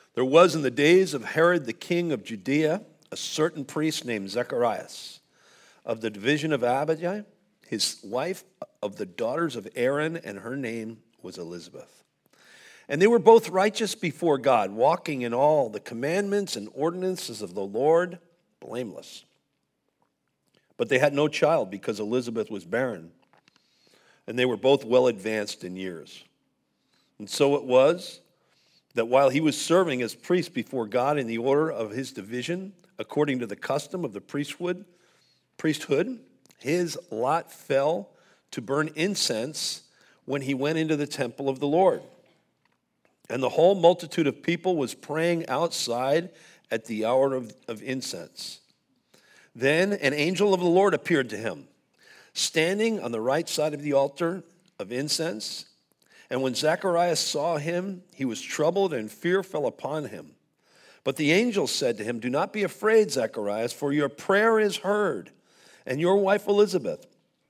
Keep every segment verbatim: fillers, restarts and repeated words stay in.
There was in the days of Herod the king of Judea a certain priest named Zacharias of the division of Abijah, his wife of the daughters of Aaron, and her name was Elizabeth. And they were both righteous before God, walking in all the commandments and ordinances of the Lord, blameless. But they had no child because Elizabeth was barren, and they were both well advanced in years. And so it was that while he was serving as priest before God in the order of his division, according to the custom of the priesthood, priesthood, his lot fell to burn incense when he went into the temple of the Lord. And the whole multitude of people was praying outside at the hour of, of incense. Then an angel of the Lord appeared to him, standing on the right side of the altar of incense. And when Zacharias saw him, he was troubled, and fear fell upon him. But the angel said to him, "Do not be afraid, Zacharias, for your prayer is heard, and your wife Elizabeth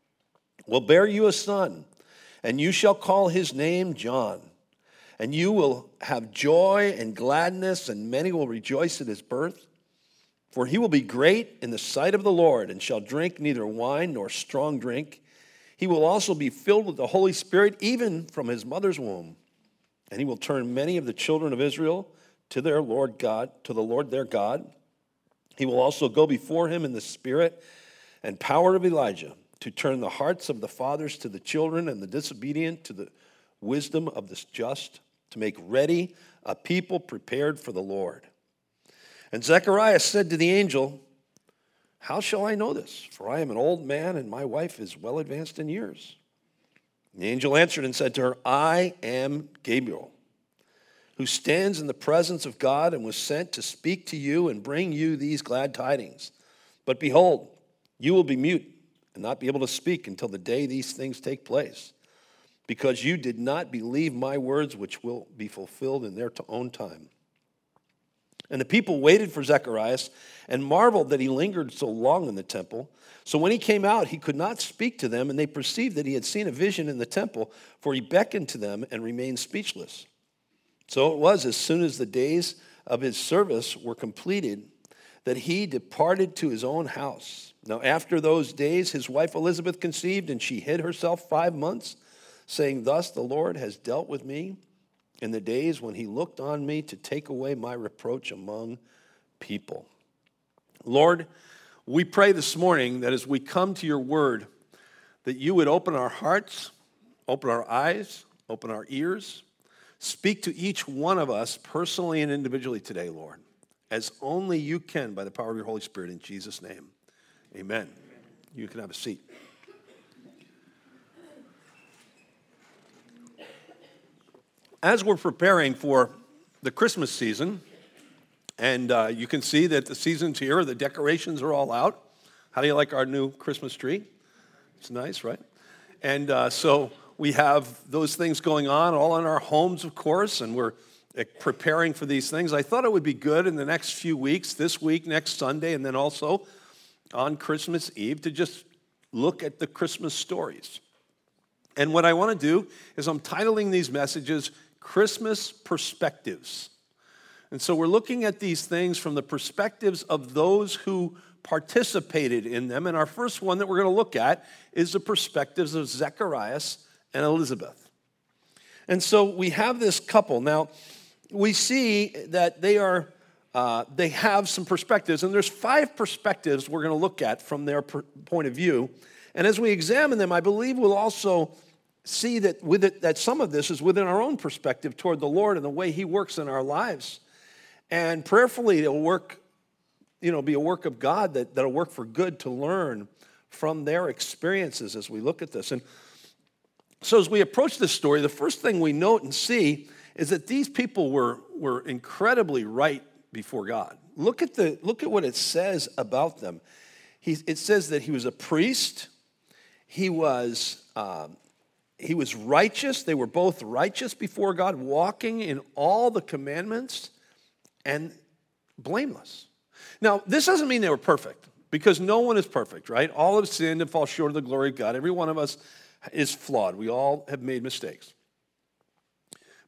will bear you a son, and you shall call his name John. And you will have joy and gladness, and many will rejoice at his birth. For he will be great in the sight of the Lord, and shall drink neither wine nor strong drink. He will also be filled with the Holy Spirit, even from his mother's womb. And he will turn many of the children of Israel to their Lord God, to the Lord their God. He will also go before him in the spirit and power of Elijah, to turn the hearts of the fathers to the children, and the disobedient to the wisdom of the just, to make ready a people prepared for the Lord." And Zechariah said to the angel, "How shall I know this? For I am an old man, and my wife is well advanced in years." And the angel answered and said to her, "I am Gabriel, who stands in the presence of God, and was sent to speak to you and bring you these glad tidings. But behold, you will be mute and not be able to speak until the day these things take place, because you did not believe my words, which will be fulfilled in their own time." And the people waited for Zacharias and marveled that he lingered so long in the temple. So when he came out, he could not speak to them, and they perceived that he had seen a vision in the temple, for he beckoned to them and remained speechless. So it was, as soon as the days of his service were completed, that he departed to his own house. Now after those days, his wife Elizabeth conceived, and she hid herself five months, saying, "Thus the Lord has dealt with me in the days when he looked on me to take away my reproach among people." Lord, we pray this morning that as we come to your word, that you would open our hearts, open our eyes, open our ears, speak to each one of us personally and individually today, Lord, as only you can by the power of your Holy Spirit, in Jesus' name. Amen. You can have a seat. As we're preparing for the Christmas season, and uh, you can see that the season's here, the decorations are all out. How do you like our new Christmas tree? It's nice, right? And uh, so we have those things going on, all in our homes, of course, and we're preparing for these things. I thought it would be good in the next few weeks, this week, next Sunday, and then also on Christmas Eve, to just look at the Christmas stories. And what I want to do is I'm titling these messages Christmas Perspectives. And so we're looking at these things from the perspectives of those who participated in them. And our first one that we're going to look at is the perspectives of Zacharias and Elizabeth. And so we have this couple. Now, we see that they are uh, they have some perspectives, and there's five perspectives we're going to look at from their per- point of view. And as we examine them, I believe we'll also see that with it, that some of this is within our own perspective toward the Lord and the way he works in our lives. And prayerfully, it'll work, you know, be a work of God that, that'll work for good to learn from their experiences as we look at this. And so as we approach this story, the first thing we note and see is that these people were, were incredibly right before God. Look at the look at what it says about them. He, it says that he was a priest. He was um, he was righteous. They were both righteous before God, walking in all the commandments, and blameless. Now, this doesn't mean they were perfect, because no one is perfect, right? All have sinned and fall short of the glory of God. Every one of us is flawed. We all have made mistakes.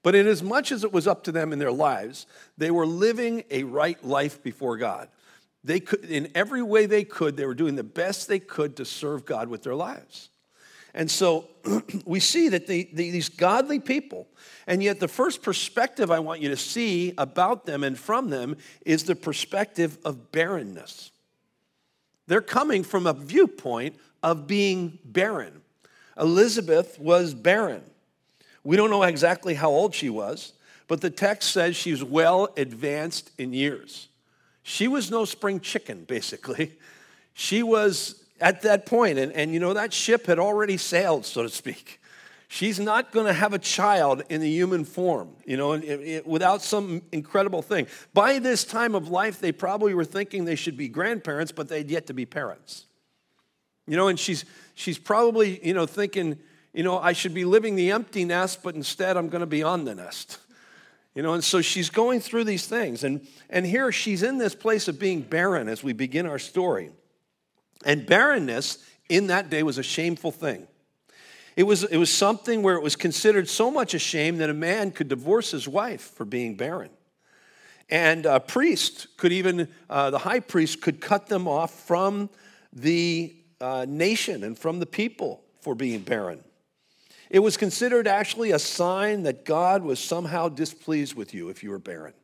But inasmuch as it was up to them in their lives, they were living a right life before God. They could, in every way they could, they were doing the best they could to serve God with their lives. And so we see that the, the, these godly people, and yet the first perspective I want you to see about them and from them is the perspective of barrenness. They're coming from a viewpoint of being barren. Elizabeth was barren. We don't know exactly how old she was, but the text says she was well advanced in years. She was no spring chicken, basically. She was at that point, and, and you know, that ship had already sailed, so to speak. She's not going to have a child in the human form, you know, it, it, without some incredible thing. By this time of life, they probably were thinking they should be grandparents, but they'd yet to be parents. You know, and she's she's probably, you know, thinking, you know, I should be living the empty nest, but instead I'm going to be on the nest. You know, and so she's going through these things. And, and here she's in this place of being barren as we begin our story. And barrenness in that day was a shameful thing. It was, it was something where it was considered so much a shame that a man could divorce his wife for being barren. And a priest could even, uh, the high priest could cut them off from the uh, nation and from the people for being barren. It was considered actually a sign that God was somehow displeased with you if you were barren.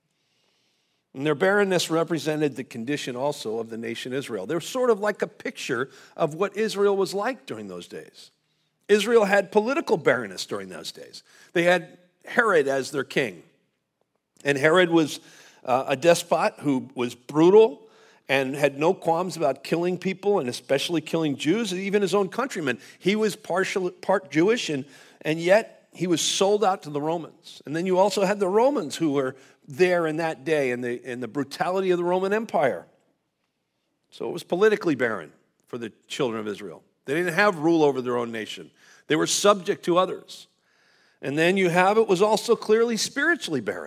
And their barrenness represented the condition also of the nation Israel. They're sort of like a picture of what Israel was like during those days. Israel had political barrenness during those days. They had Herod as their king. And Herod was uh, a despot who was brutal and had no qualms about killing people, and especially killing Jews, and even his own countrymen. He was partial, part Jewish, and, and yet he was sold out to the Romans. And then you also had the Romans who were there in that day, in the, in the brutality of the Roman Empire. So it was politically barren for the children of Israel. They didn't have rule over their own nation. They were subject to others. And then you have it was also clearly spiritually barren.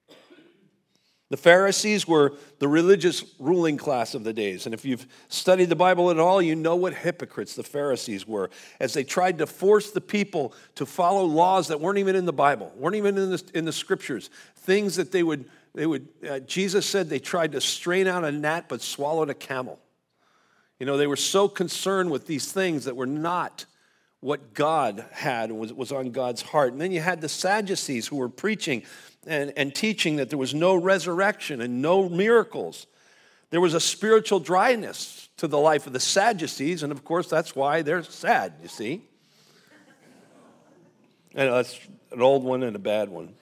The Pharisees were the religious ruling class of the days. And if you've studied the Bible at all, you know what hypocrites the Pharisees were as they tried to force the people to follow laws that weren't even in the Bible, weren't even in the, in the scriptures, things that they would, they would uh, Jesus said they tried to strain out a gnat but swallowed a camel. You know, they were so concerned with these things that were not what God had and was, was on God's heart. And then you had the Sadducees who were preaching and, and teaching that there was no resurrection and no miracles. There was a spiritual dryness to the life of the Sadducees, and of course that's why they're sad, you see. I know, that's an old one and a bad one.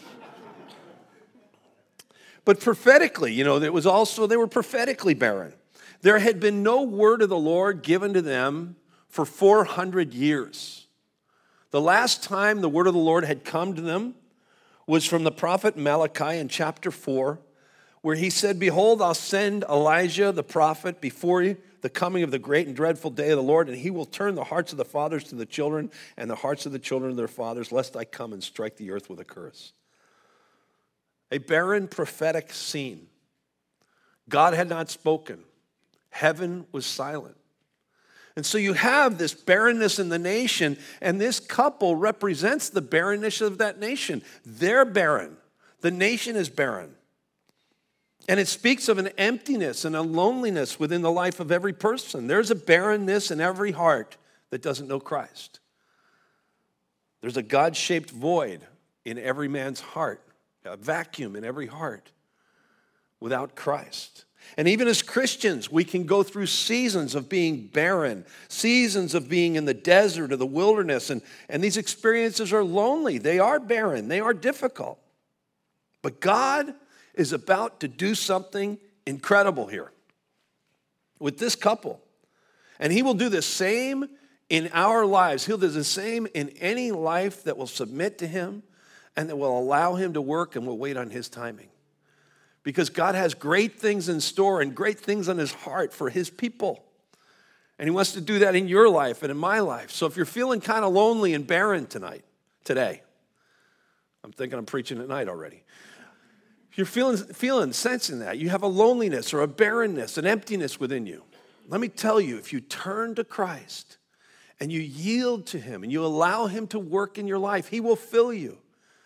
But prophetically, you know, there was also, they were prophetically barren. There had been no word of the Lord given to them for four hundred years. The last time the word of the Lord had come to them was from the prophet Malachi in chapter four, where he said, "Behold, I'll send Elijah the prophet before you, the coming of the great and dreadful day of the Lord, and he will turn the hearts of the fathers to the children and the hearts of the children to their fathers, lest I come and strike the earth with a curse." A barren prophetic scene. God had not spoken. Heaven was silent. And so you have this barrenness in the nation, and this couple represents the barrenness of that nation. They're barren. The nation is barren. And it speaks of an emptiness and a loneliness within the life of every person. There's a barrenness in every heart that doesn't know Christ. There's a God-shaped void in every man's heart, a vacuum in every heart without Christ. And even as Christians, we can go through seasons of being barren, seasons of being in the desert or the wilderness, and, and these experiences are lonely. They are barren. They are difficult. But God is about to do something incredible here with this couple. And he will do the same in our lives. He'll do the same in any life that will submit to him and that will allow him to work and will wait on his timing. Because God has great things in store and great things on his heart for his people. And he wants to do that in your life and in my life. So if you're feeling kind of lonely and barren tonight, today, I'm thinking I'm preaching at night already. If you're feeling, feeling, sensing that, you have a loneliness or a barrenness, an emptiness within you. Let me tell you, if you turn to Christ and you yield to him and you allow him to work in your life, he will fill you.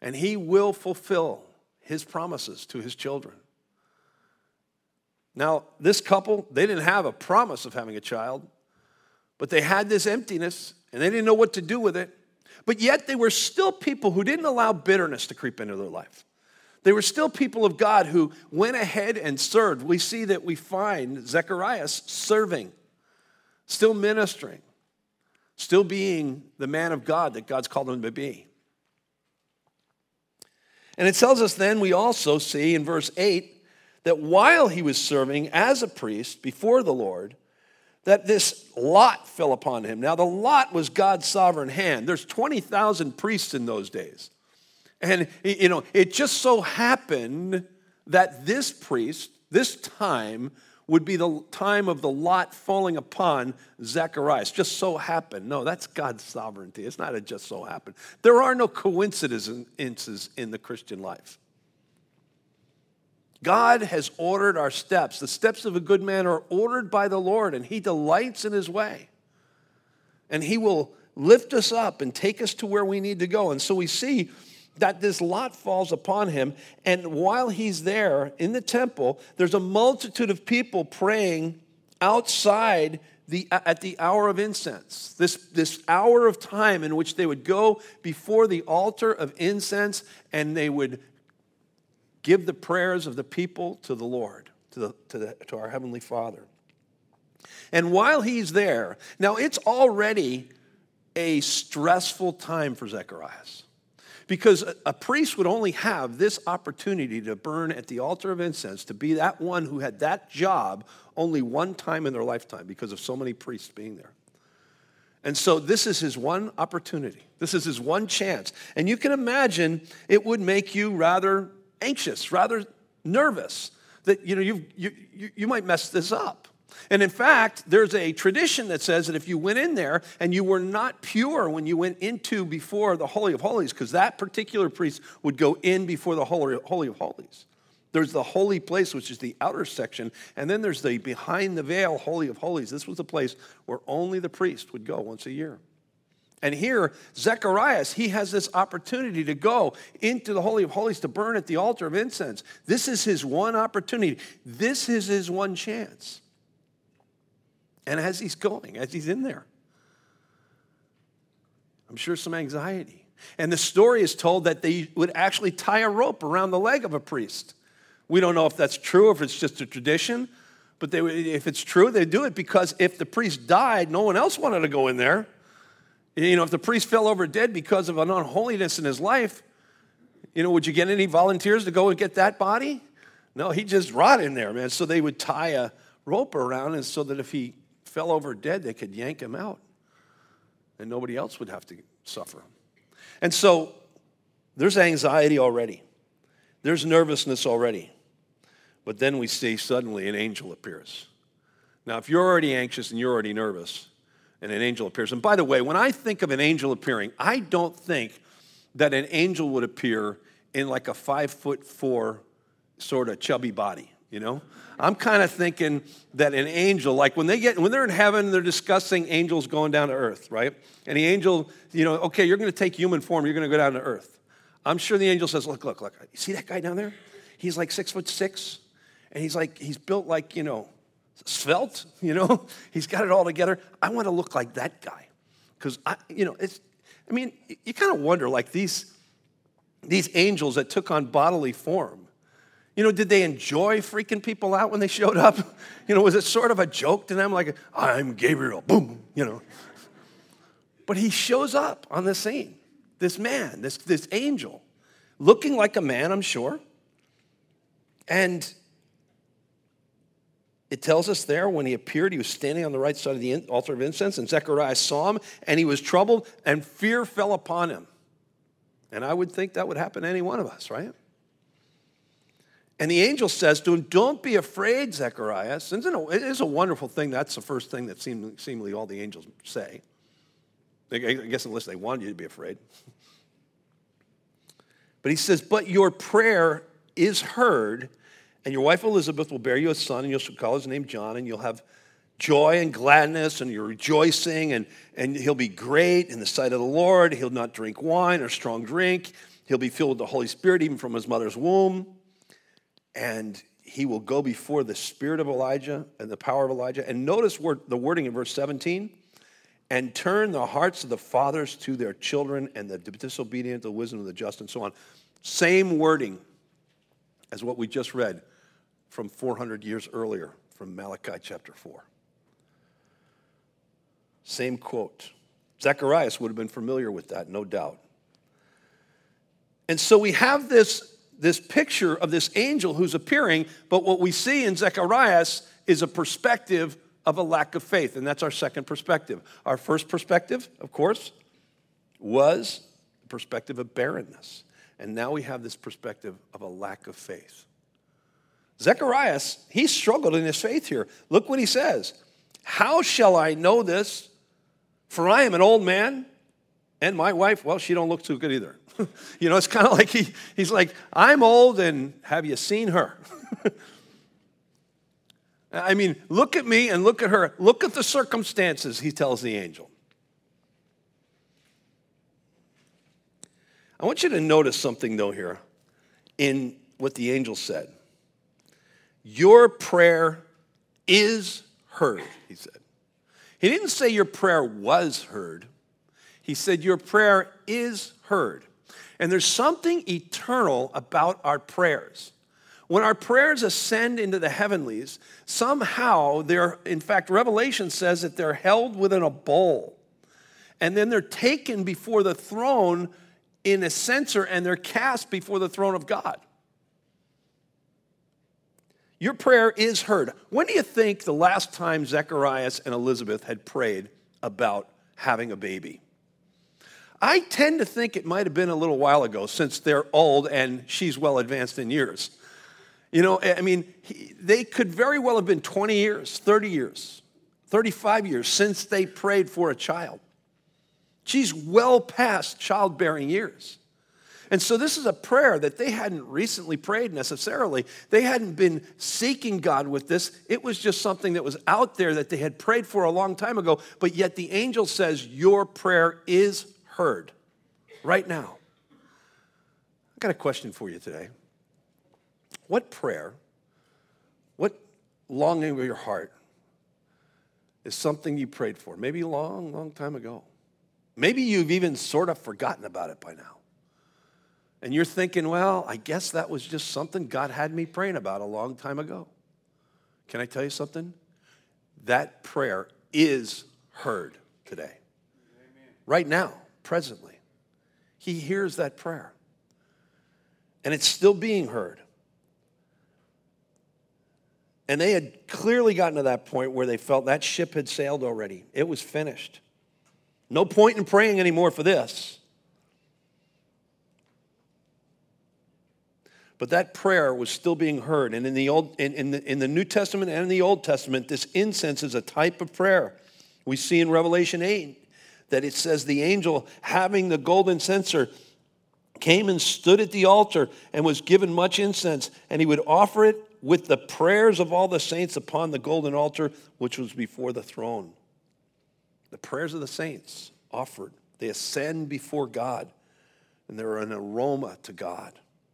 And he will fulfill his promises to his children. Now, this couple, they didn't have a promise of having a child, but they had this emptiness, and they didn't know what to do with it. But yet they were still people who didn't allow bitterness to creep into their life. They were still people of God who went ahead and served. We see that we find Zacharias serving, still ministering, still being the man of God that God's called him to be. And it tells us then, we also see in verse eight, that while he was serving as a priest before the Lord, that this lot fell upon him. Now, the lot was God's sovereign hand. There's twenty thousand priests in those days. And, you know, it just so happened that this priest, this time, would be the time of the lot falling upon Zacharias. Just so happened. No, that's God's sovereignty. It's not a just so happened. There are no coincidences in the Christian life. God has ordered our steps. The steps of a good man are ordered by the Lord, and he delights in his way. And he will lift us up and take us to where we need to go. And so we see that this lot falls upon him, and while he's there in the temple, there's a multitude of people praying outside the, at the hour of incense. This, this hour of time in which they would go before the altar of incense, and they would give the prayers of the people to the Lord, to, the, to, the, to our Heavenly Father. And while he's there, now it's already a stressful time for Zacharias, because a, a priest would only have this opportunity to burn at the altar of incense, to be that one who had that job only one time in their lifetime because of so many priests being there. And so this is his one opportunity. This is his one chance. And you can imagine it would make you rather anxious, rather nervous, that you know you you you might mess this up. And in fact, there's a tradition that says that if you went in there and you were not pure when you went into before the Holy of Holies, because that particular priest would go in before the Holy, Holy of Holies. There's the holy place, which is the outer section, and then there's the behind the veil Holy of Holies. This was the place where only the priest would go once a year. And here, Zacharias, he has this opportunity to go into the Holy of Holies to burn at the altar of incense. This is his one opportunity. This is his one chance. And as he's going, as he's in there, I'm sure some anxiety. And the story is told that they would actually tie a rope around the leg of a priest. We don't know if that's true, if it's just a tradition, but they, if it's true, they do it because if the priest died, no one else wanted to go in there. You know, if the priest fell over dead because of an unholiness in his life, you know, would you get any volunteers to go and get that body? No, he just rot in there, man. So they would tie a rope around him so that if he fell over dead, they could yank him out. And nobody else would have to suffer. And so there's anxiety already. There's nervousness already. But then we see suddenly an angel appears. Now, if you're already anxious and you're already nervous, and an angel appears. And by the way, when I think of an angel appearing, I don't think that an angel would appear in like a five foot four sort of chubby body, you know? I'm kind of thinking that an angel, like when they get, when they're in heaven, they're discussing angels going down to earth, right? And the angel, you know, okay, you're going to take human form, you're going to go down to earth. I'm sure the angel says, look, look, look, you see that guy down there? He's like six foot six, and he's like, he's built like, you know, svelte, you know, he's got it all together. I want to look like that guy. Because, I, you know, it's, I mean, you kind of wonder, like these, these angels that took on bodily form, you know, did they enjoy freaking people out when they showed up? You know, was it sort of a joke to them, like, I'm Gabriel, boom, you know. But he shows up on the scene, this man, this, this angel, looking like a man, I'm sure. And it tells us there when he appeared, he was standing on the right side of the altar of incense, and Zechariah saw him, and he was troubled, and fear fell upon him. And I would think that would happen to any one of us, right? And the angel says to him, don't be afraid, Zacharias. And it is a wonderful thing. That's the first thing that seemingly all the angels say. I guess unless they wanted you to be afraid. But he says, but your prayer is heard, and your wife Elizabeth will bear you a son, and you'll call his name John, and you'll have joy and gladness, and you're rejoicing, and, and he'll be great in the sight of the Lord. He'll not drink wine or strong drink. He'll be filled with the Holy Spirit even from his mother's womb. And he will go before the spirit of Elijah and the power of Elijah. And notice word, the wording in verse seventeen. And turn the hearts of the fathers to their children and the disobedient to the wisdom of the just and so on. Same wording as what we just read from four hundred years earlier from Malachi chapter four. Same quote. Zacharias would have been familiar with that, no doubt. And so we have this, this picture of this angel who's appearing, but what we see in Zacharias is a perspective of a lack of faith, and that's our second perspective. Our first perspective, of course, was the perspective of barrenness. And now we have this perspective of a lack of faith. Zacharias, he struggled in his faith here. Look what he says. How shall I know this? For I am an old man, and my wife, well, she don't look too good either. You know, it's kind of like he, he's like, I'm old, and have you seen her? I mean, look at me and look at her. Look at the circumstances, he tells the angel. I want you to notice something, though, here in what the angel said. Your prayer is heard, he said. He didn't say your prayer was heard. He said your prayer is heard. And there's something eternal about our prayers. When our prayers ascend into the heavenlies, somehow they're, in fact, Revelation says that they're held within a bowl. And then they're taken before the throne in a censer and they're cast before the throne of God. Your prayer is heard. When do you think the last time Zacharias and Elizabeth had prayed about having a baby? I tend to think it might have been a little while ago since they're old and she's well advanced in years. You know, I mean, he, they could very well have been twenty years, thirty years, thirty-five years since they prayed for a child. She's well past childbearing years. And so this is a prayer that they hadn't recently prayed necessarily. They hadn't been seeking God with this. It was just something that was out there that they had prayed for a long time ago. But yet the angel says, your prayer is heard right now. I've got a question for you today. What prayer, what longing of your heart is something you prayed for? Maybe a long, long time ago. Maybe you've even sort of forgotten about it by now. And you're thinking, well, I guess that was just something God had me praying about a long time ago. Can I tell you something? That prayer is heard today. Amen. Right now, presently. He hears that prayer. And it's still being heard. And they had clearly gotten to that point where they felt that ship had sailed already. It was finished. No point in praying anymore for this. But that prayer was still being heard. And in the Old, in, in, the, in the New Testament and in the Old Testament, this incense is a type of prayer. We see in Revelation eight that it says the angel having the golden censer came and stood at the altar and was given much incense, and he would offer it with the prayers of all the saints upon the golden altar, which was before the throne. The prayers of the saints offered. They ascend before God, and they're an aroma to God.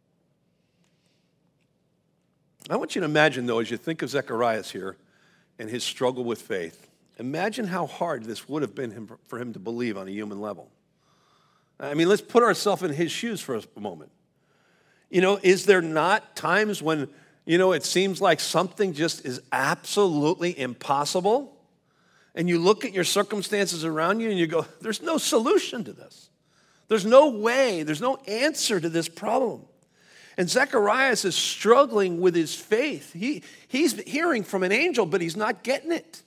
I want you to imagine, though, as you think of Zacharias here and his struggle with faith, imagine how hard this would have been for him to believe on a human level. I mean, let's put ourselves in his shoes for a moment. You know, is there not times when, you know, it seems like something just is absolutely impossible? And you look at your circumstances around you and you go, there's no solution to this. There's no way, there's no answer to this problem. And Zacharias is struggling with his faith. He, he's hearing from an angel, but he's not getting it.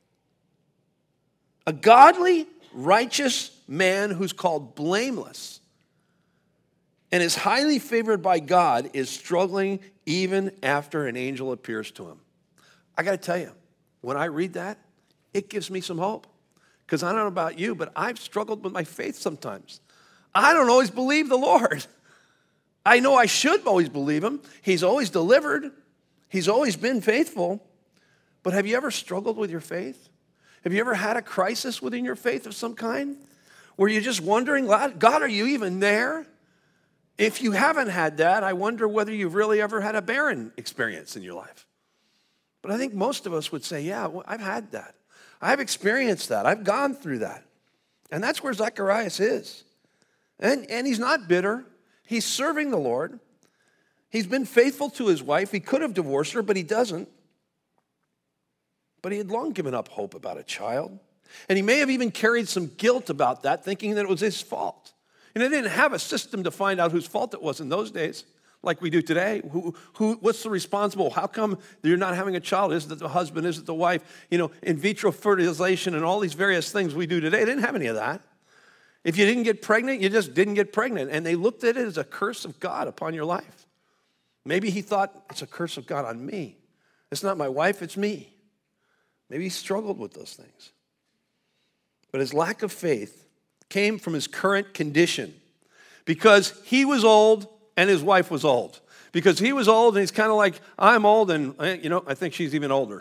A godly, righteous man who's called blameless and is highly favored by God is struggling even after an angel appears to him. I got to tell you, when I read that, it gives me some hope. Because I don't know about you, but I've struggled with my faith sometimes. I don't always believe the Lord. I know I should always believe him. He's always delivered. He's always been faithful. But have you ever struggled with your faith? Have you ever had a crisis within your faith of some kind? Where you're just wondering, God, are you even there? If you haven't had that, I wonder whether you've really ever had a barren experience in your life. But I think most of us would say, yeah, well, I've had that. I've experienced that. I've gone through that. And that's where Zacharias is. And, and he's not bitter. He's serving the Lord. He's been faithful to his wife. He could have divorced her, but he doesn't. But he had long given up hope about a child. And he may have even carried some guilt about that, thinking that it was his fault. And they didn't have a system to find out whose fault it was in those days, like we do today. Who, who, what's the responsible? How come you're not having a child? Is it the husband? Is it the wife? You know, in vitro fertilization and all these various things we do today, they didn't have any of that. If you didn't get pregnant, you just didn't get pregnant. And they looked at it as a curse of God upon your life. Maybe he thought, it's a curse of God on me. It's not my wife, it's me. Maybe he struggled with those things. But his lack of faith came from his current condition because he was old and his wife was old. Because he was old and he's kind of like, I'm old and, you know, I think she's even older.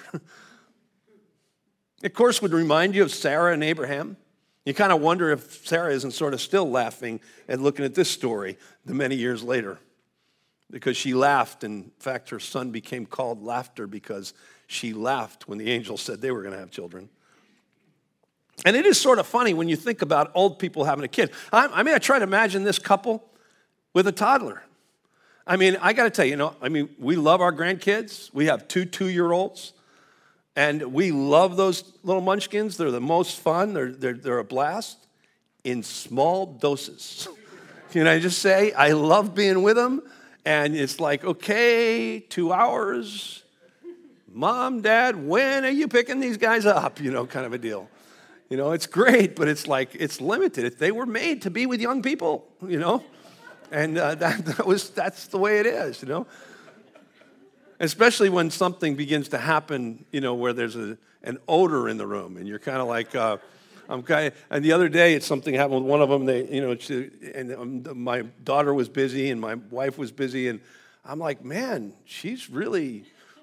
Of course, would remind you of Sarah and Abraham. You kind of wonder if Sarah isn't sort of still laughing and looking at this story the many years later. Because she laughed. In fact, her son became called Laughter because she laughed when the angel said they were going to have children. And it is sort of funny when you think about old people having a kid. I, I mean, I try to imagine this couple with a toddler. I mean, I got to tell you, you know, I mean, we love our grandkids. We have two two-year-olds. And we love those little munchkins. They're the most fun. They're, they're, they're a blast in small doses. Can I just say, I love being with them. And it's like, okay, two hours. Mom, Dad, when are you picking these guys up? You know, kind of a deal. You know, it's great, but it's like, it's limited. They were made to be with young people, you know? And uh, that, that was that's the way it is, you know? Especially when something begins to happen, you know, where there's a, an odor in the room, and you're kind of like, uh, I'm kind of, and the other day, it's something happened with one of them, they, you know, she, and um, my daughter was busy, and my wife was busy, and I'm like, man, she's really,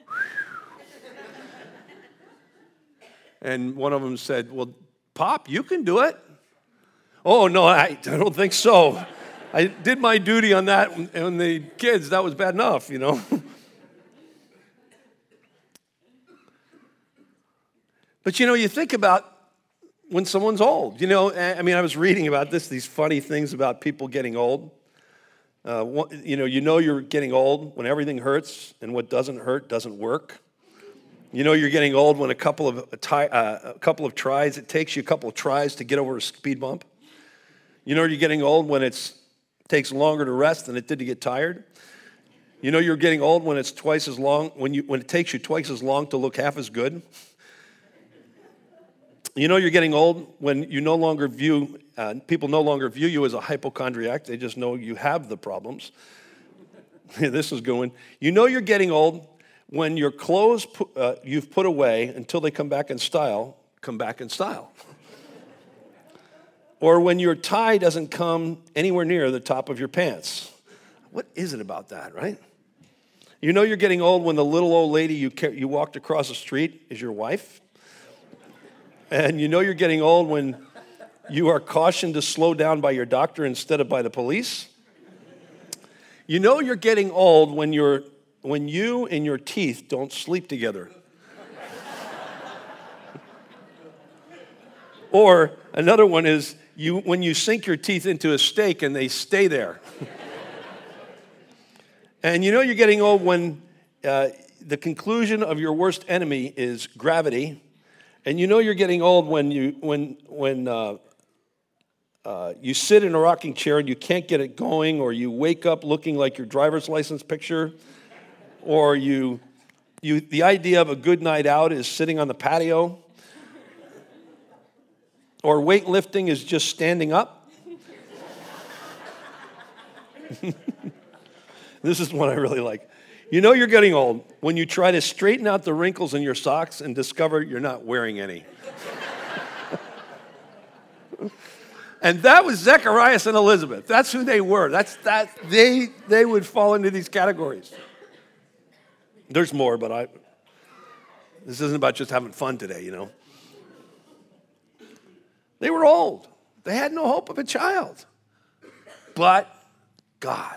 and one of them said, well, Pop, you can do it. Oh, no, I, I don't think so. I did my duty on that, and the kids, that was bad enough, you know. But, you know, you think about when someone's old. You know, I mean, I was reading about this, these funny things about people getting old. Uh, you know, you know you're getting old when everything hurts and what doesn't hurt doesn't work. You know you're getting old when a couple of a, tie, uh, a couple of tries, it takes you a couple of tries to get over a speed bump. You know you're getting old when it takes longer to rest than it did to get tired. You know you're getting old when it's twice as long, when you when it takes you twice as long to look half as good. You know you're getting old when you no longer view, uh, people no longer view you as a hypochondriac. They just know you have the problems. This is going. You know you're getting old when your clothes uh, you've put away until they come back in style, come back in style. Or when your tie doesn't come anywhere near the top of your pants. What is it about that, right? You know you're getting old when the little old lady you you walked across the street is your wife. And you know you're getting old when you are cautioned to slow down by your doctor instead of by the police. You know you're getting old when you're when you and your teeth don't sleep together. Or another one is you when you sink your teeth into a steak and they stay there. And you know you're getting old when uh, the conclusion of your worst enemy is gravity. And you know you're getting old when you when when uh, uh, you sit in a rocking chair and you can't get it going, or you wake up looking like your driver's license picture, or you you the idea of a good night out is sitting on the patio, or weightlifting is just standing up. This is one I really like. You know you're getting old when you try to straighten out the wrinkles in your socks and discover you're not wearing any. And that was Zacharias and Elizabeth. That's who they were. That's that they they would fall into these categories. There's more, but I this isn't about just having fun today, you know. They were old. They had no hope of a child. But God.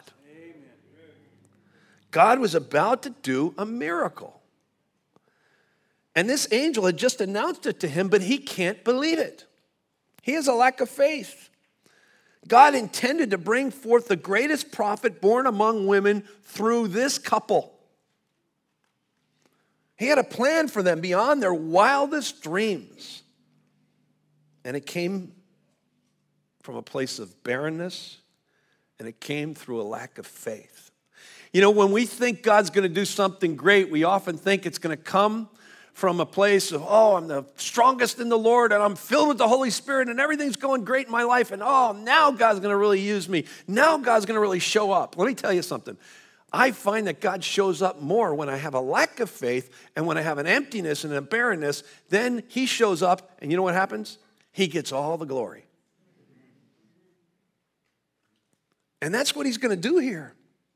God was about to do a miracle. And this angel had just announced it to him, but he can't believe it. He has a lack of faith. God intended to bring forth the greatest prophet born among women through this couple. He had a plan for them beyond their wildest dreams. And it came from a place of barrenness, and it came through a lack of faith. You know, when we think God's going to do something great, we often think it's going to come from a place of, oh, I'm the strongest in the Lord, and I'm filled with the Holy Spirit, and everything's going great in my life, and oh, now God's going to really use me. Now God's going to really show up. Let me tell you something. I find that God shows up more when I have a lack of faith, and when I have an emptiness and a barrenness, then he shows up, and you know what happens? He gets all the glory. And that's what he's going to do here.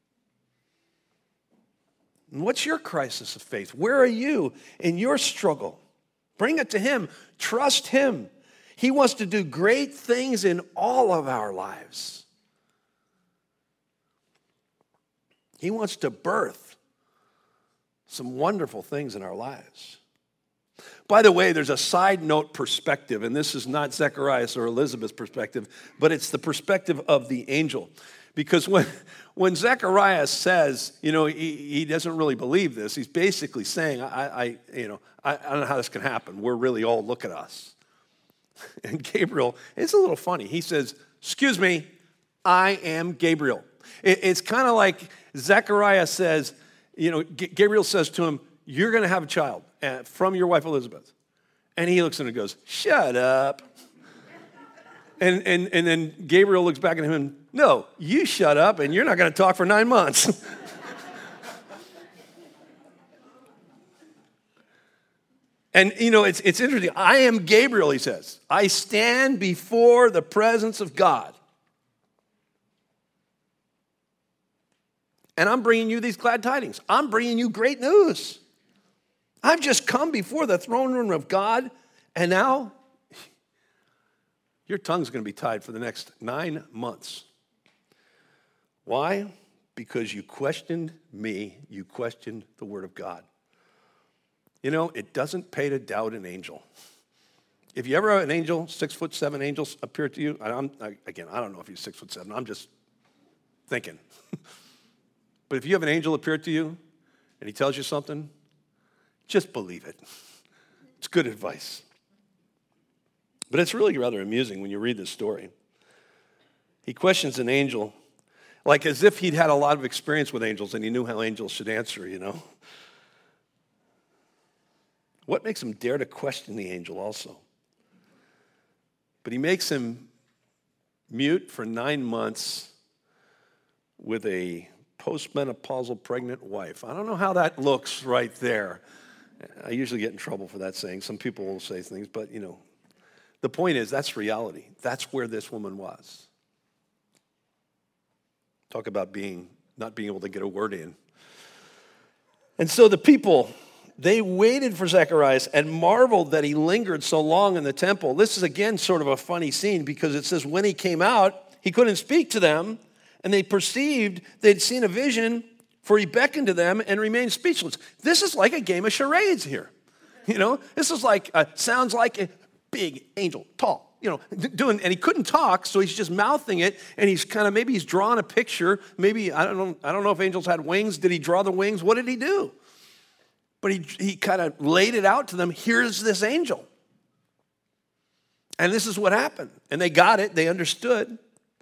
And what's your crisis of faith? Where are you in your struggle? Bring it to him. Trust him. He wants to do great things in all of our lives. He wants to birth some wonderful things in our lives. By the way, there's a side note perspective, and this is not Zechariah's or Elizabeth's perspective, but it's the perspective of the angel. Because when, when Zechariah says, you know, he, he doesn't really believe this, he's basically saying, I, I you know, I, I don't know how this can happen. We're really old. Look at us. And Gabriel, it's a little funny. He says, excuse me, I am Gabriel. It, it's kind of like Zechariah says, you know, G- Gabriel says to him, you're going to have a child uh, from your wife Elizabeth. And he looks at him and goes, shut up. And, and, and then Gabriel looks back at him and, no, you shut up and you're not going to talk for nine months. And, you know, it's, it's interesting. I am Gabriel, he says. I stand before the presence of God. And I'm bringing you these glad tidings. I'm bringing you great news. I've just come before the throne room of God, and now your tongue's going to be tied for the next nine months. Why? Because you questioned me, you questioned the word of God. You know, it doesn't pay to doubt an angel. If you ever have an angel, six foot seven angels appear to you, I'm, I, again, I don't know if he's six foot seven, I'm just thinking. But if you have an angel appear to you and he tells you something, just believe it. It's good advice. But it's really rather amusing when you read this story. He questions an angel like as if he'd had a lot of experience with angels and he knew how angels should answer, you know. What makes him dare to question the angel also? But he makes him mute for nine months with a postmenopausal pregnant wife. I don't know how that looks right there. I usually get in trouble for that saying. Some people will say things, but you know, the point is that's reality. That's where this woman was. Talk about being not being able to get a word in. And so the people, they waited for Zacharias and marveled that he lingered so long in the temple. This is again sort of a funny scene because it says when he came out, he couldn't speak to them, and they perceived they'd seen a vision, for he beckoned to them and remained speechless. This is like a game of charades here. You know, this is like, uh, sounds like a big angel, tall, you know, doing, and he couldn't talk, so he's just mouthing it, and he's kind of, maybe he's drawing a picture. Maybe, I don't know, I don't know if angels had wings. Did he draw the wings? What did he do? But he, he kind of laid it out to them. Here's this angel. And this is what happened. And they got it. They understood.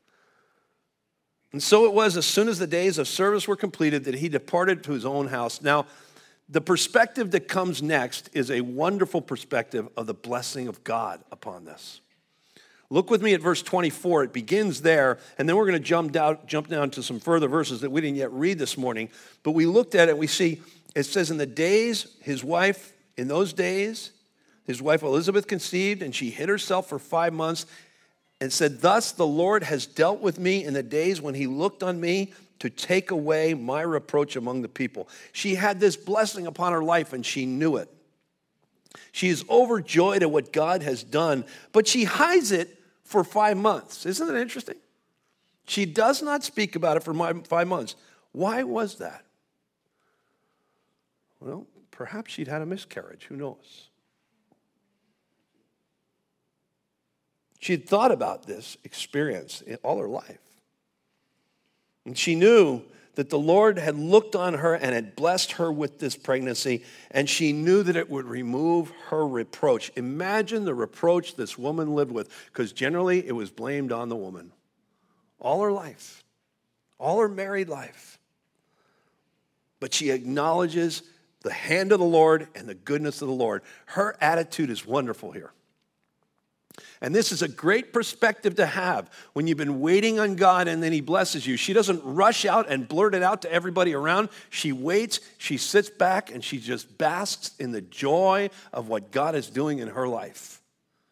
And so it was, as soon as the days of service were completed, that he departed to his own house. Now, the perspective that comes next is a wonderful perspective of the blessing of God upon this. Look with me at verse twenty-four. It begins there, and then we're going to jump down, jump down to some further verses that we didn't yet read this morning. But we looked at it, we see, it says, in the days, his wife, in those days, his wife Elizabeth conceived, and she hid herself for five months, and said, thus the Lord has dealt with me in the days when he looked on me to take away my reproach among the people. She had this blessing upon her life, and she knew it. She is overjoyed at what God has done, but she hides it for five months. Isn't that interesting? She does not speak about it for five months. Why was that? Well, perhaps she'd had a miscarriage. Who knows? She'd thought about this experience in all her life. And she knew that the Lord had looked on her and had blessed her with this pregnancy, and she knew that it would remove her reproach. Imagine the reproach this woman lived with, because generally it was blamed on the woman. All her life, all her married life. But she acknowledges the hand of the Lord and the goodness of the Lord. Her attitude is wonderful here. And this is a great perspective to have when you've been waiting on God and then he blesses you. She doesn't rush out and blurt it out to everybody around. She waits, she sits back, and she just basks in the joy of what God is doing in her life.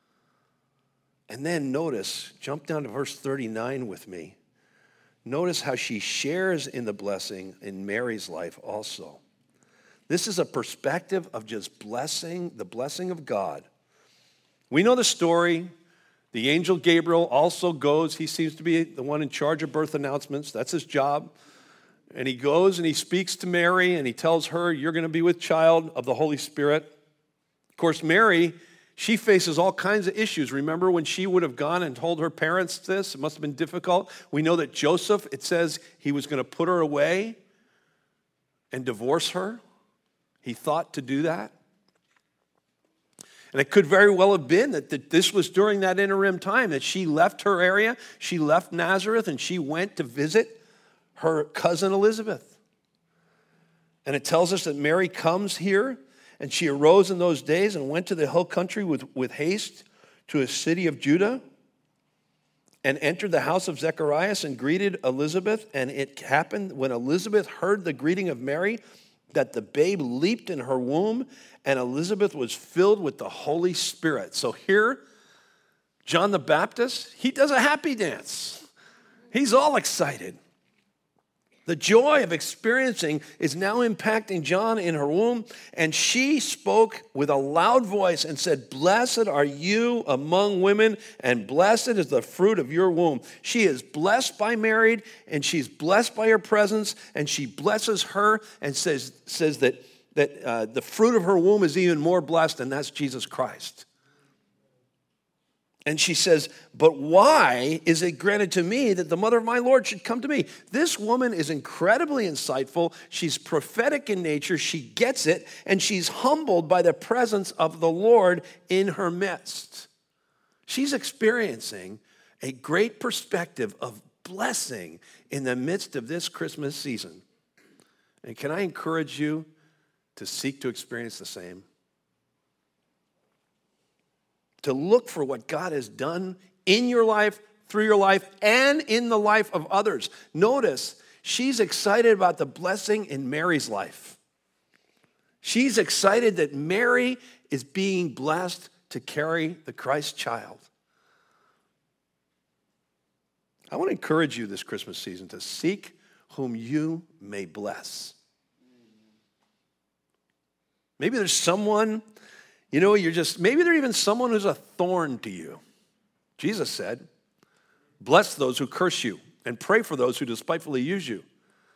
And then notice, jump down to verse thirty-nine with me. Notice how she shares in the blessing in Mary's life also. This is a perspective of just blessing, the blessing of God. We know the story. The angel Gabriel also goes. He seems to be the one in charge of birth announcements. That's his job. And he goes and he speaks to Mary and he tells her, you're going to be with child of the Holy Spirit. Of course, Mary, she faces all kinds of issues. Remember when she would have gone and told her parents this? It must have been difficult. We know that Joseph, it says he was going to put her away and divorce her. He thought to do that. And it could very well have been that, that this was during that interim time that she left her area, she left Nazareth, and she went to visit her cousin Elizabeth. And it tells us that Mary comes here, and she arose in those days and went to the hill country with, with haste to a city of Judah and entered the house of Zacharias and greeted Elizabeth. And it happened when Elizabeth heard the greeting of Mary that the babe leaped in her womb, and Elizabeth was filled with the Holy Spirit. So here, John the Baptist, he does a happy dance. He's all excited. The joy of experiencing is now impacting John in her womb, and she spoke with a loud voice and said, blessed are you among women, and blessed is the fruit of your womb. She is blessed by Mary, and she's blessed by her presence, and she blesses her and says, says that, that uh, the fruit of her womb is even more blessed, and that's Jesus Christ. And she says, but why is it granted to me that the mother of my Lord should come to me? This woman is incredibly insightful. She's prophetic in nature. She gets it. And she's humbled by the presence of the Lord in her midst. She's experiencing a great perspective of blessing in the midst of this Christmas season. And can I encourage you to seek to experience the same? To look for what God has done in your life, through your life, and in the life of others. Notice, she's excited about the blessing in Mary's life. She's excited that Mary is being blessed to carry the Christ child. I want to encourage you this Christmas season to seek whom you may bless. Maybe there's someone, you know, you're just, maybe there's even someone who's a thorn to you. Jesus said, bless those who curse you and pray for those who despitefully use you.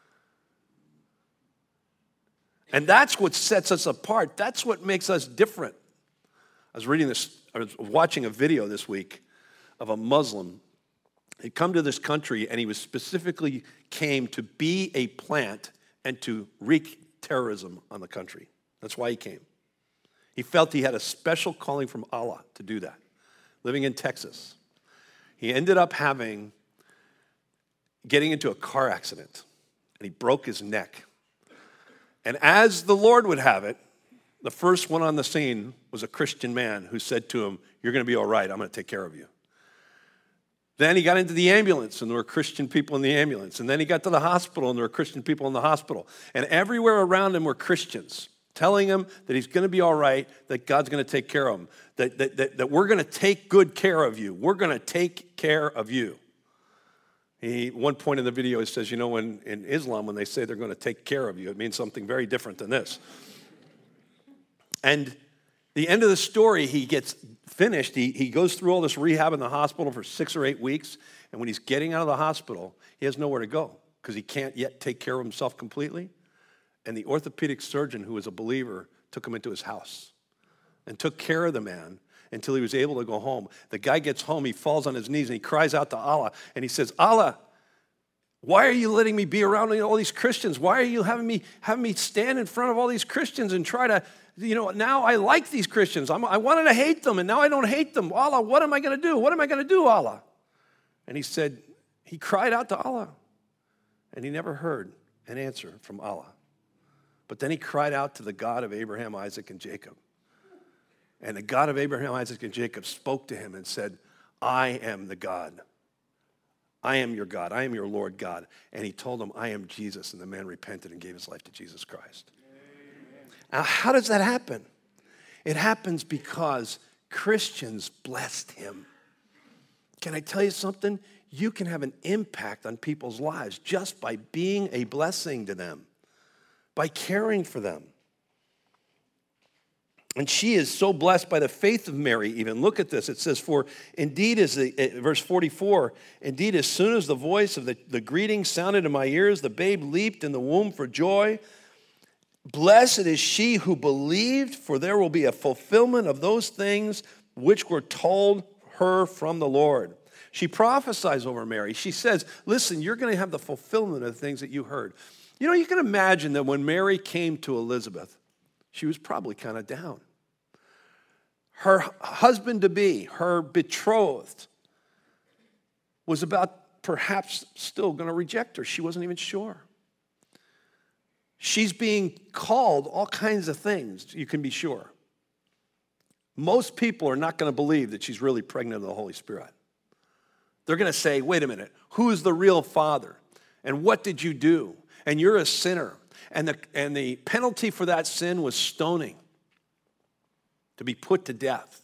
And that's what sets us apart. That's what makes us different. I was reading this, I was watching a video this week of a Muslim. He'd come to this country and he was specifically came to be a plant and to wreak terrorism on the country. That's why he came. He felt he had a special calling from Allah to do that, living in Texas. He ended up having, getting into a car accident, and he broke his neck. And as the Lord would have it, the first one on the scene was a Christian man who said to him, you're going to be all right, I'm going to take care of you. Then he got into the ambulance, and there were Christian people in the ambulance. And then he got to the hospital, and there were Christian people in the hospital. And everywhere around him were Christians, telling him that he's going to be all right, that God's going to take care of him, that, that, that, that we're going to take good care of you. We're going to take care of you. He, one point in the video, he says, you know, when, in Islam, when they say they're going to take care of you, it means something very different than this. And the end of the story, he gets finished. He, he goes through all this rehab in the hospital for six or eight weeks, And when he's getting out of the hospital, he has nowhere to go because he can't yet take care of himself completely. And the orthopedic surgeon, who was a believer, took him into his house and took care of the man until he was able to go home. The guy gets home, he falls on his knees, and he cries out to Allah, and he says, Allah, why are you letting me be around all these Christians? Why are you having me having me stand in front of all these Christians and try to, you know, now I like these Christians. I'm, I wanted to hate them, and now I don't hate them. Allah, what am I going to do? What am I going to do, Allah? And he said, he cried out to Allah, and he never heard an answer from Allah. But then he cried out to the God of Abraham, Isaac, and Jacob. And the God of Abraham, Isaac, and Jacob spoke to him and said, I am the God. I am your God. I am your Lord God. And he told him, I am Jesus. And the man repented and gave his life to Jesus Christ. Amen. Now, how does that happen? It happens because Christians blessed him. Can I tell you something? You can have an impact on people's lives just by being a blessing to them, by caring for them. And she is so blessed by the faith of Mary even. Look at this. It says, for indeed, as the, verse forty-four, indeed, as soon as the voice of the, the greeting sounded in my ears, the babe leaped in the womb for joy. Blessed is she who believed, for there will be a fulfillment of those things which were told her from the Lord. She prophesies over Mary. She says, listen, you're going to have the fulfillment of the things that you heard. You know, you can imagine that when Mary came to Elizabeth, she was probably kind of down. Her husband-to-be, her betrothed, was about perhaps still going to reject her. She wasn't even sure. She's being called all kinds of things, you can be sure. Most people are not going to believe that she's really pregnant of the Holy Spirit. They're going to say, wait a minute, who is the real father? And what did you do? And you're a sinner. And the, and the penalty for that sin was stoning, to be put to death.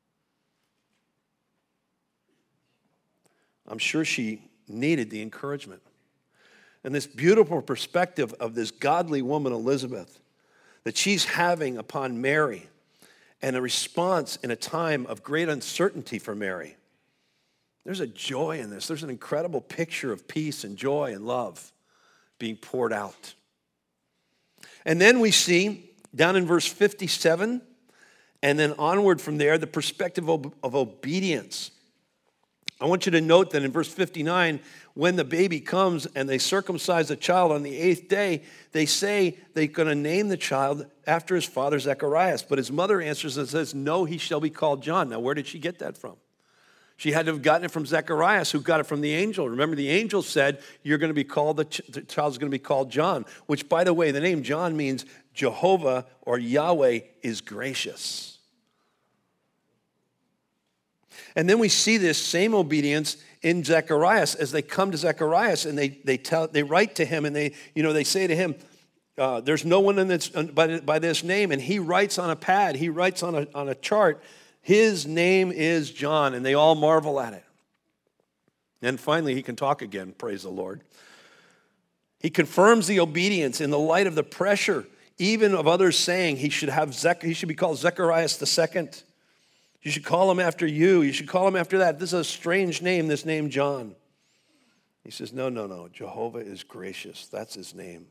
I'm sure she needed the encouragement. And this beautiful perspective of this godly woman, Elizabeth, that she's having upon Mary, and a response in a time of great uncertainty for Mary. There's a joy in this. There's an incredible picture of peace and joy and love being poured out. And then we see, down in verse fifty-seven, and then onward from there, the perspective of, of obedience. I want you to note that in verse fifty-nine, when the baby comes and they circumcise the child on the eighth day, they say they're going to name the child after his father Zechariah. But his mother answers and says, no, he shall be called John. Now, where did she get that from? She had to have gotten it from Zechariah, who got it from the angel. Remember, the angel said, you're going to be called, the, ch- the child's going to be called John, which, by the way, the name John means Jehovah or Yahweh is gracious. And then we see this same obedience in Zechariah as they come to Zechariah and they they tell they write to him and they you know they say to him, uh, "There's no one in this by, by this name," and he writes on a pad, he writes on a on a chart, "His name is John," and they all marvel at it. And finally, he can talk again. Praise the Lord. He confirms the obedience in the light of the pressure, even of others saying he should have Zech- he should be called Zechariah the second. You should call him after you. You should call him after that. This is a strange name, this name John. He says, no, no, no. Jehovah is gracious. That's his name.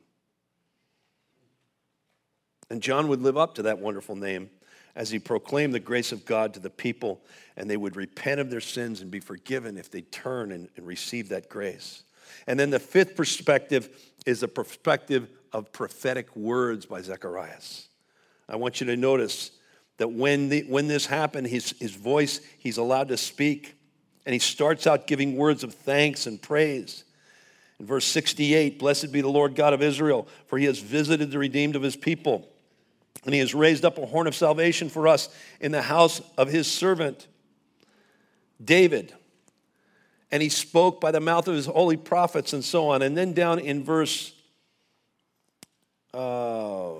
And John would live up to that wonderful name as he proclaimed the grace of God to the people, and they would repent of their sins and be forgiven if they turn and, and receive that grace. And then the fifth perspective is the perspective of prophetic words by Zechariah. I want you to notice that when the, when this happened, his, his voice, he's allowed to speak. And he starts out giving words of thanks and praise. In verse sixty-eight, blessed be the Lord God of Israel, for he has visited the redeemed of his people. And he has raised up a horn of salvation for us in the house of his servant David. And he spoke by the mouth of his holy prophets and so on. And then down in verse... Uh,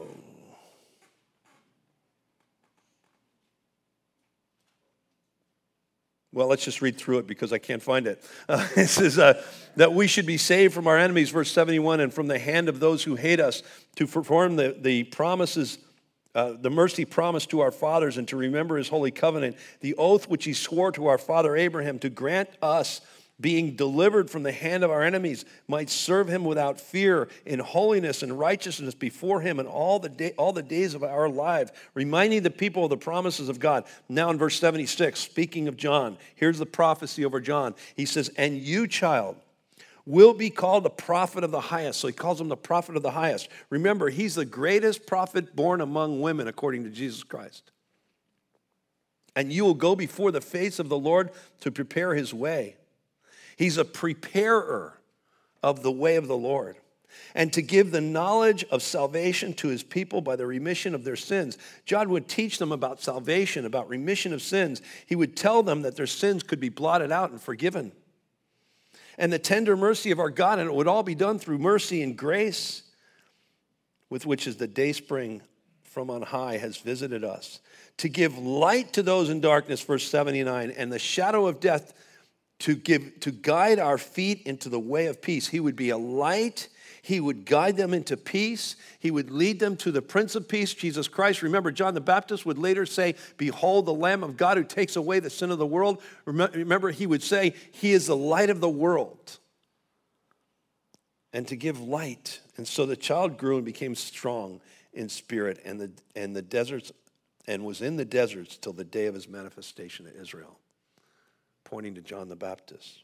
Well, let's just read through it because I can't find it. Uh, it says uh, that we should be saved from our enemies, verse seventy-one, and from the hand of those who hate us, to perform the, the promises, uh, the mercy promised to our fathers, and to remember his holy covenant, the oath which he swore to our father Abraham, to grant us being delivered from the hand of our enemies, might serve him without fear in holiness and righteousness before him in all the day, all the days of our life, reminding the people of the promises of God. Now in verse seventy-six, speaking of John, here's the prophecy over John. He says, and you, child, will be called the prophet of the highest. So he calls him the prophet of the highest. Remember, he's the greatest prophet born among women, according to Jesus Christ. And you will go before the face of the Lord to prepare his way. He's a preparer of the way of the Lord, and to give the knowledge of salvation to his people by the remission of their sins. John would teach them about salvation, about remission of sins. He would tell them that their sins could be blotted out and forgiven. And the tender mercy of our God, and it would all be done through mercy and grace, with which is the dayspring from on high has visited us, to give light to those in darkness, verse seventy-nine, and the shadow of death, to give, to guide our feet into the way of peace. He would be a light. He would guide them into peace. He would lead them to the Prince of Peace, Jesus Christ. Remember, John the Baptist would later say, behold the Lamb of God who takes away the sin of the world. Remember, he would say, he is the light of the world. And to give light. And so the child grew and became strong in spirit, and the, and the deserts, and was in the deserts till the day of his manifestation to Israel. Pointing to John the Baptist.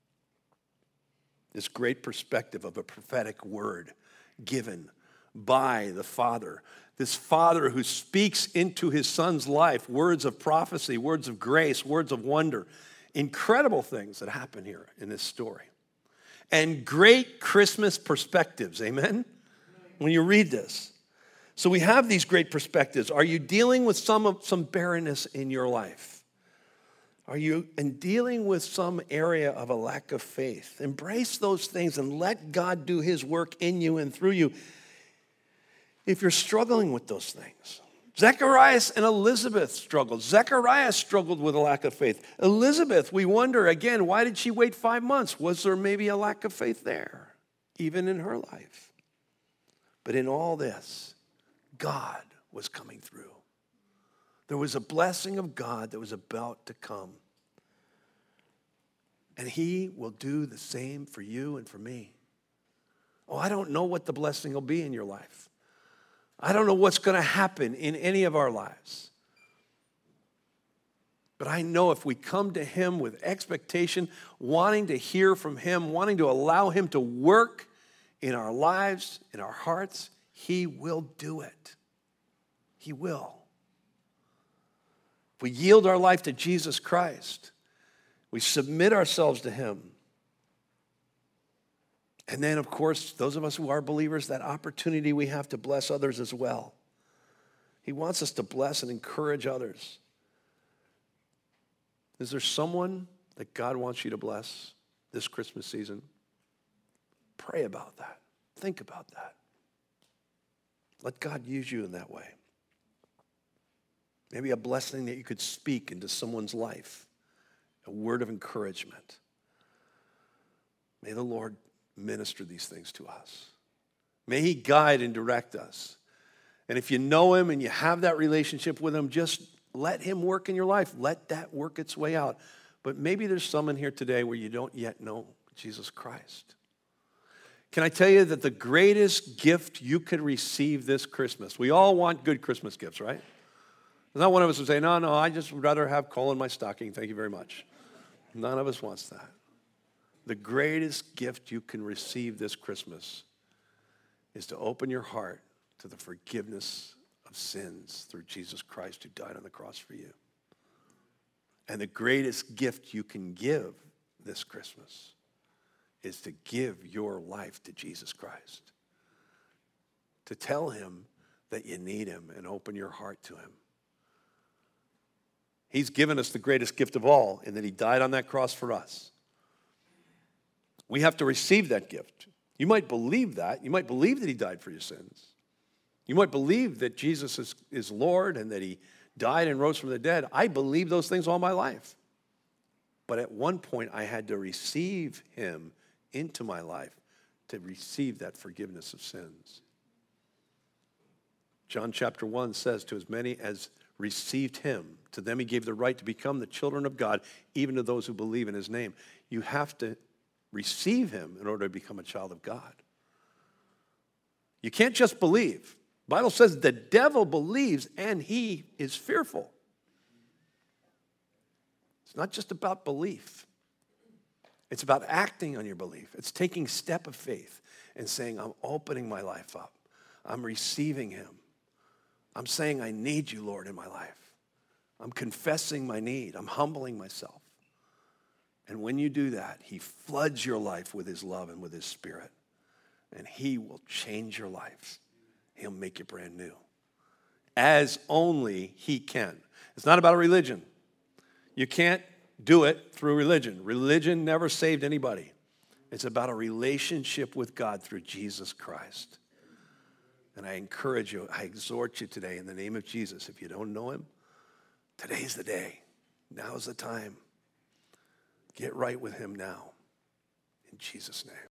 This great perspective of a prophetic word given by the Father. This Father who speaks into his Son's life words of prophecy, words of grace, words of wonder. Incredible things that happen here in this story. And great Christmas perspectives, amen? When you read this. So we have these great perspectives. Are you dealing with some, of, some barrenness in your life? Are you in dealing with some area of a lack of faith? Embrace those things and let God do his work in you and through you. If you're struggling with those things. Zacharias and Elizabeth struggled. Zacharias struggled with a lack of faith. Elizabeth, we wonder again, why did she wait five months? Was there maybe a lack of faith there, even in her life? But in all this, God was coming through. There was a blessing of God that was about to come. And he will do the same for you and for me. Oh, I don't know what the blessing will be in your life. I don't know what's going to happen in any of our lives. But I know if we come to him with expectation, wanting to hear from him, wanting to allow him to work in our lives, in our hearts, he will do it. He will. If we yield our life to Jesus Christ, we submit ourselves to him. And then, of course, those of us who are believers, that opportunity we have to bless others as well. He wants us to bless and encourage others. Is there someone that God wants you to bless this Christmas season? Pray about that. Think about that. Let God use you in that way. Maybe a blessing that you could speak into someone's life. A word of encouragement. May the Lord minister these things to us. May he guide and direct us. And if you know him and you have that relationship with him, just let him work in your life. Let that work its way out. But maybe there's someone here today where you don't yet know Jesus Christ. Can I tell you that the greatest gift you could receive this Christmas, we all want good Christmas gifts, right? Not one of us would say, no, no, I just would rather have coal in my stocking. Thank you very much. None of us wants that. The greatest gift you can receive this Christmas is to open your heart to the forgiveness of sins through Jesus Christ who died on the cross for you. And the greatest gift you can give this Christmas is to give your life to Jesus Christ. To tell him that you need him and open your heart to him. He's given us the greatest gift of all in that he died on that cross for us. We have to receive that gift. You might believe that. You might believe that he died for your sins. You might believe that Jesus is, is Lord and that he died and rose from the dead. I believe those things all my life. But at one point, I had to receive him into my life to receive that forgiveness of sins. John chapter one says, to as many as received him, to them he gave the right to become the children of God, even to those who believe in his name. You have to receive him in order to become a child of God. You can't just believe. The Bible says the devil believes and he is fearful. It's not just about belief. It's about acting on your belief. It's taking step of faith and saying, I'm opening my life up. I'm receiving him. I'm saying I need you, Lord, in my life. I'm confessing my need. I'm humbling myself. And when you do that, he floods your life with his love and with his spirit. And he will change your life. He'll make you brand new. As only he can. It's not about a religion. You can't do it through religion. Religion never saved anybody. It's about a relationship with God through Jesus Christ. And I encourage you, I exhort you today in the name of Jesus. If you don't know him, today's the day. Now's the time. Get right with him now. In Jesus' name.